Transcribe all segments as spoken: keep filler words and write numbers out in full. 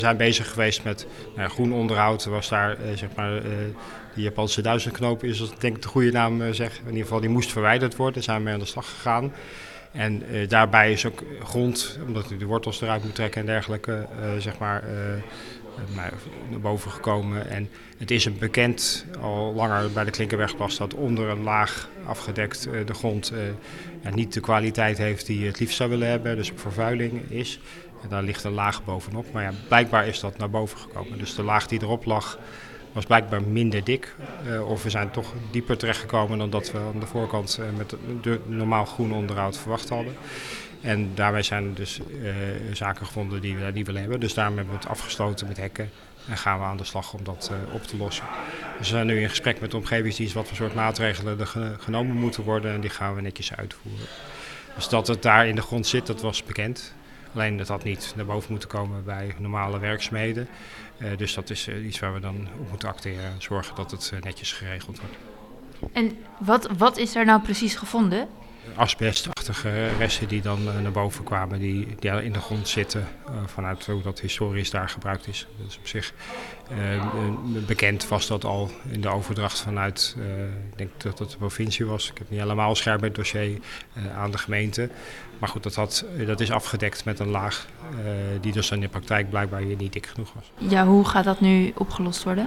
We zijn bezig geweest met nou, groen onderhoud. Was daar uh, zeg maar uh, die Japanse duizendknoop is, dat denk ik de goede naam uh, zeg. In ieder geval die moest verwijderd worden. Daar zijn we mee aan de slag gegaan. En uh, daarbij is ook grond, omdat u de wortels eruit moet trekken en dergelijke, uh, zeg maar, uh, naar boven gekomen. En het is een bekend al langer bij de Klinkenbergplas dat onder een laag afgedekt uh, de grond uh, ja, niet de kwaliteit heeft die je het liefst zou willen hebben. Dus vervuiling is. En daar ligt een laag bovenop. Maar ja, blijkbaar is dat naar boven gekomen. Dus de laag die erop lag was blijkbaar minder dik. Uh, of we zijn toch dieper terechtgekomen dan dat we aan de voorkant uh, met de normaal groen onderhoud verwacht hadden. En daarbij zijn er dus uh, zaken gevonden die we niet willen hebben. Dus daarom hebben we het afgesloten met hekken. En gaan we aan de slag om dat uh, op te lossen. Dus we zijn nu in gesprek met de omgevingsdienst wat voor soort maatregelen er ge- genomen moeten worden. En die gaan we netjes uitvoeren. Dus dat het daar in de grond zit, dat was bekend. Alleen dat had niet naar boven moeten komen bij normale werkzaamheden. Uh, dus dat is uh, iets waar we dan op moeten acteren en zorgen dat het uh, netjes geregeld wordt. En wat, wat is er nou precies gevonden? Asbestachtige resten die dan uh, naar boven kwamen, die, die in de grond zitten uh, vanuit hoe dat historisch daar gebruikt is. Dus op zich uh, bekend was dat al in de overdracht vanuit, uh, ik denk dat het de provincie was. Ik heb niet helemaal scherp bij het dossier uh, aan de gemeente. Maar goed, dat, had, dat is afgedekt met een laag uh, die dus in de praktijk blijkbaar hier niet dik genoeg was. Ja, hoe gaat dat nu opgelost worden?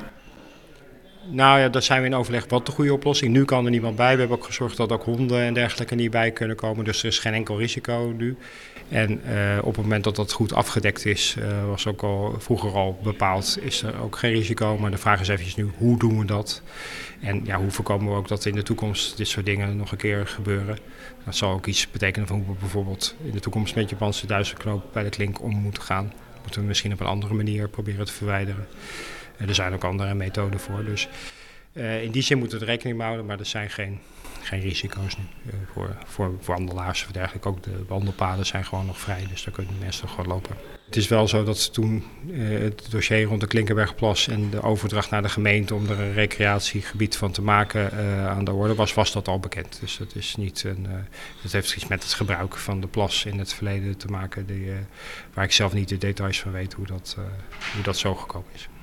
Nou ja, daar zijn we in overleg wat de goede oplossing. Nu kan er niemand bij. We hebben ook gezorgd dat ook honden en dergelijke niet bij kunnen komen. Dus er is geen enkel risico nu. En uh, op het moment dat dat goed afgedekt is, uh, was ook al vroeger al bepaald, is er ook geen risico. Maar de vraag is eventjes nu, hoe doen we dat? En ja, hoe voorkomen we ook dat in de toekomst dit soort dingen nog een keer gebeuren? Dat zal ook iets betekenen van hoe we bijvoorbeeld in de toekomst met Japanse duizendknoop bij de klink om moeten gaan. Moeten we misschien op een andere manier proberen te verwijderen. Er zijn ook andere methoden voor. Dus uh, in die zin moeten we er rekening mee houden, maar er zijn geen, geen risico's nu uh, voor, voor wandelaars of dergelijke. Ook de wandelpaden zijn gewoon nog vrij, dus daar kunnen mensen toch gewoon lopen. Het is wel zo dat toen uh, het dossier rond de Klinkenbergplas en de overdracht naar de gemeente om er een recreatiegebied van te maken uh, aan de orde was, was dat al bekend. Dus dat is niet een, uh, dat heeft iets met het gebruik van de plas in het verleden te maken, die, uh, waar ik zelf niet de details van weet hoe dat, uh, hoe dat zo gekomen is.